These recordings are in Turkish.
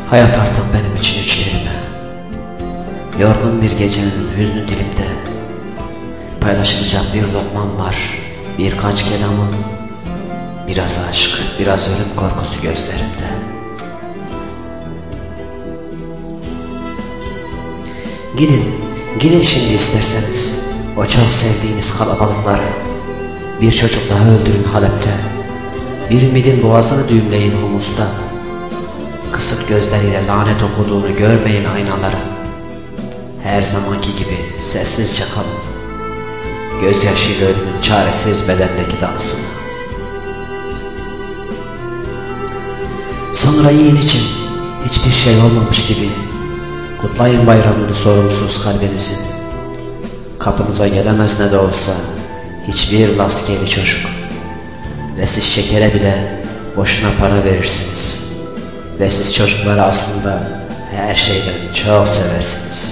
Hayat artık benim için 3 kelime. Yorgun bir gecenin hüznü dilimde. Paylaşılacak bir lokmam var, birkaç kelamım. Biraz aşk, biraz ölüm korkusu gözlerimde. Gidin şimdi isterseniz o çok sevdiğiniz kalabalıkları. Bir çocuk daha öldürün Halep'te. Bir ümidin boğazını düğümleyin Humus'ta. Kısık gözleriyle lanet okuduğunu görmeyin aynaların. Her zamanki gibi sessizce kalın. Gözyaşıyla ölümün çaresiz bedendeki dansını. Sonra yiyin için hiçbir şey olmamış gibi kutlayın bayramını sorumsuz kalbinizin. Kapınıza gelemez ne de olsa hiçbir laskeli çocuk. Ve siz şekere bile boşuna para verirsiniz. Ve siz çocukları aslında her şeyden çok seversiniz.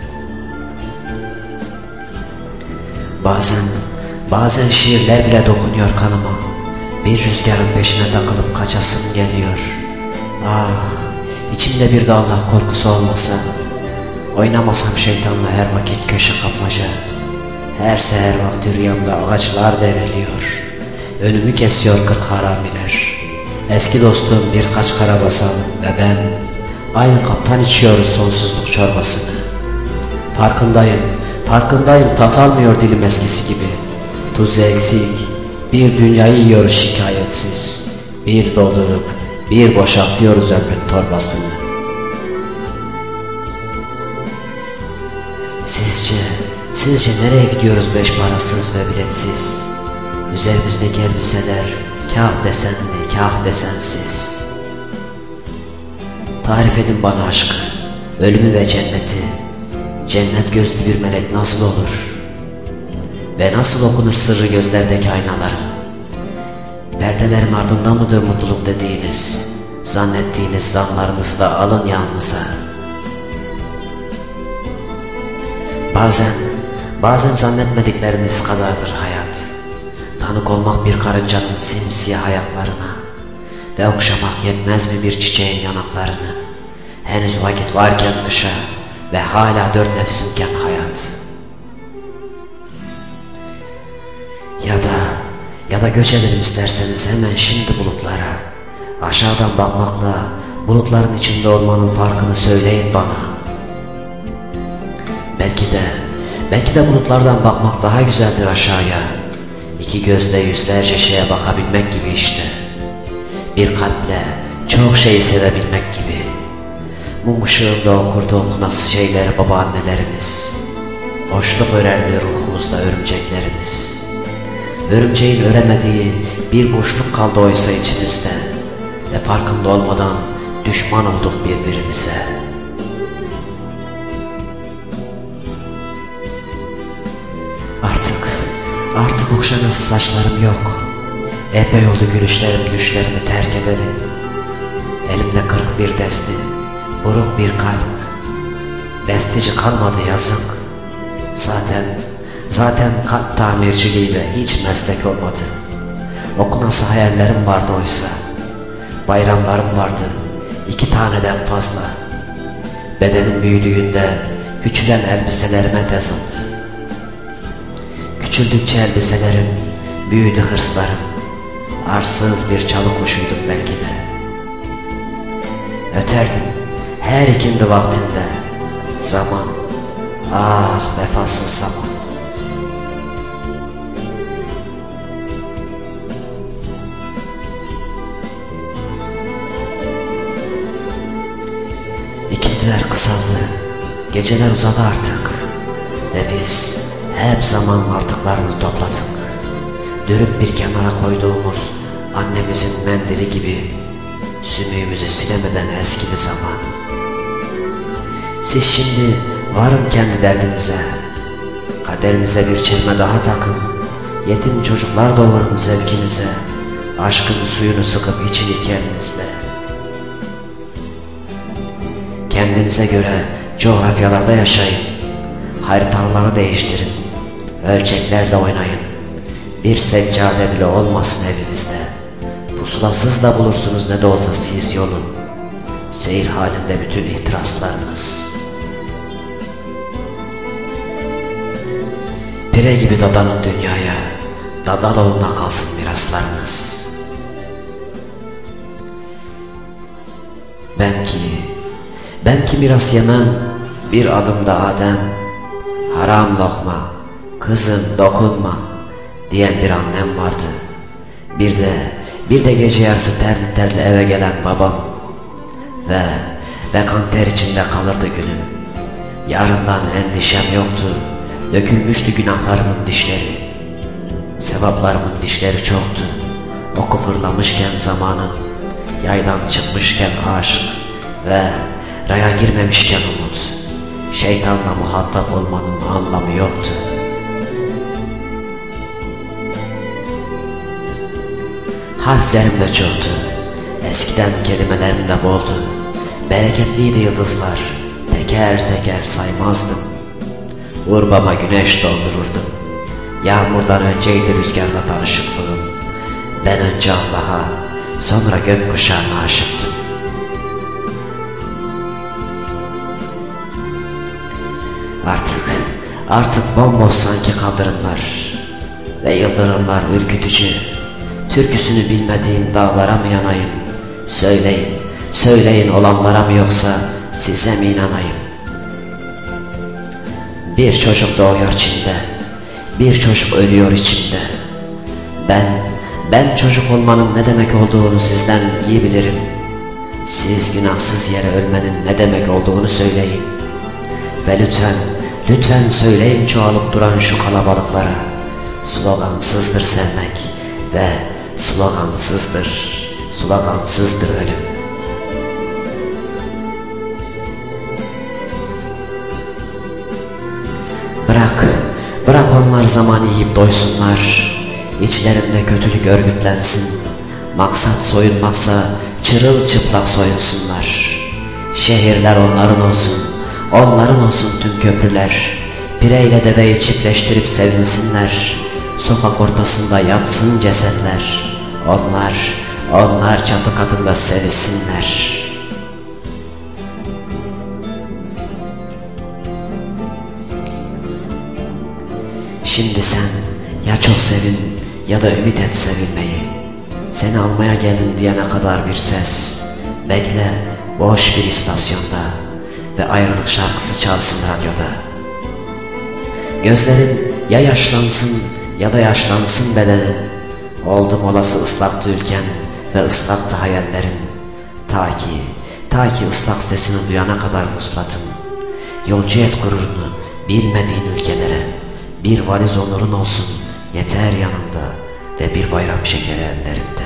Bazen şiirler bile dokunuyor kanıma. Bir rüzgarın peşine takılıp kaçasım geliyor. Ah, içimde bir de Allah korkusu olmasa, oynamasam şeytanla her vakit köşe kapmaca. Her seher vakti rüyamda ağaçlar devriliyor. Önümü kesiyor 40 haramiler. Eski dostum birkaç karabasan ve ben aynı kaptan içiyoruz sonsuzluk çorbasını. Farkındayım tat almıyor dilim eskisi gibi. Tuzu eksik, bir dünyayı yiyoruz şikayetsiz. Bir doldurup bir boşaltıyoruz ömrün torbasını. Sizce nereye gidiyoruz beş parasız ve biletsiz? Üzerimizdeki elbiseler kah desenli kah desensiz. Tarif edin bana aşkı, ölümü ve cenneti. Cennet gözlü bir melek nasıl olur? Ve nasıl okunur sırrı gözlerdeki aynaların? Perdelerin ardında mıdır mutluluk dediğiniz? Zannettiğiniz zanlarınızı da alın yanınıza. Bazen zannetmedikleriniz kadardır hayat. Tanık olmak bir karıncanın simsiyah ayaklarına ve okşamak yetmez mi bir çiçeğin yanaklarını? Henüz vakit varken kışa ve hala 4 nefsimken hayat. Ya da göç edelim isterseniz hemen şimdi bulutlara. Aşağıdan bakmakla bulutların içinde olmanın farkını söyleyin bana. Belki de bulutlardan bakmak daha güzeldir aşağıya. İki gözle yüzlerce şeye bakabilmek gibi işte. Bir kalple çok şeyi sevebilmek gibi. Mum ışığında okurdu okunası şeyleri babaannelerimiz. Boşluk örerdi ruhumuzda örümceklerimiz. Örümceğin öremediği bir boşluk kaldı oysa içimizde. Ve farkında olmadan düşman olduk birbirimize. Artık okşanası saçlarım yok. Epey oldu gülüşlerim düşlerimi terk edeli. Elimde kırık bir desti, buruk bir kalp. Destici kalmadı yazık. Zaten kalp tamirciliğiyle hiç meslek olmadı. Okunası hayallerim vardı oysa. Bayramlarım vardı, 2 taneden fazla. Bedenim büyüdüğünde küçülen elbiselerime tez attı. Küçüldükçe elbiselerim, büyüdü hırslarım. Arsız bir çalı kuşuydum belki de. Öterdim her ikindi vaktinde. Zaman, ah vefasız zaman. İkindiler kısaldı, geceler uzadı artık. Ve biz hep zaman artıklarını topladık. Dürüp bir kenara koyduğumuz annemizin mendili gibi sümüğümüzü silemeden eskidi zaman. Siz şimdi varın kendi derdinize. Kaderinize bir çelme daha takın. Yetim çocuklar doğurun zevkinize. Aşkın suyunu sıkıp için kendinizle. Kendinize göre coğrafyalarda yaşayın. Haritaları değiştirin. Ölçeklerle oynayın. Bir seccade bile olmasın evinizde. Pusulasız da bulursunuz ne de olsa siz yolun. seyir halinde bütün ihtiraslarınız. Pire gibi dadanın dünyaya, Dadaloğlu'na kalsın miraslarınız. Ben ki miras yemem, bir adımda Adem, haram lokma, kızım dokunma diyen bir annem vardı. Bir de gece yarısı terli terli eve gelen babam ve kan ter içinde kalırdı günüm. Yarından endişem yoktu, dökülmüştü günahlarımın dişleri. Sevaplarımın dişleri çoktu, oku fırlamışken zamanın, yaydan çıkmışken aşk ve raya girmemişken umut. Şeytanla muhatap olmanın anlamı yoktu. Harflerim de çoktu, eskiden kelimelerim de boldu. Bereketliydi yıldızlar, teker teker saymazdım. Urbama güneş doldururdum. Yağmurdan önceydi rüzgarla tanışıklığım. Ben önce Allah'a, sonra gökkuşağına aşıktım. Artık bomboş sanki kaldırımlar ve yıldırımlar ürkütücü. Türküsünü bilmediğim dağlara mı yanayım? Söyleyin olanlara mı yoksa size mi inanayım? Bir çocuk doğuyor Çin'de, bir çocuk ölüyor içimde. Ben çocuk olmanın ne demek olduğunu sizden iyi bilirim. Siz günahsız yere ölmenin ne demek olduğunu söyleyin. Ve lütfen söyleyin çoğalıp duran şu kalabalıklara. Slogansızdır sevmek ve slogansızdır ölüm. Bırak onlar zaman yiyip doysunlar. İçlerinde kötülük örgütlensin. Maksat soyunmaksa çırılçıplak soyunsunlar. Şehirler onların olsun tüm köprüler. Pireyle deveyi çiftleştirip sevinsinler. Sokak ortasında yatsın cesetler. Onlar çatı katında sevişsinler. Şimdi sen ya çok sevin ya da ümit et sevilmeyi. Seni almaya geldim diyene kadar bir ses. Bekle boş bir istasyonda ve ayrılık şarkısı çalsın radyoda. Gözlerin ya yaşlansın ya da yaşlansın bedenin. Oldum olası ıslaktı ülken ve ıslaktı hayallerin. Ta ki ıslak sesini duyana kadar vuslatın. Yolcu et gururunu bilmediğin ülkelere. Bir valiz onurun olsun yeter yanında ve bir bayram şekeri ellerinde.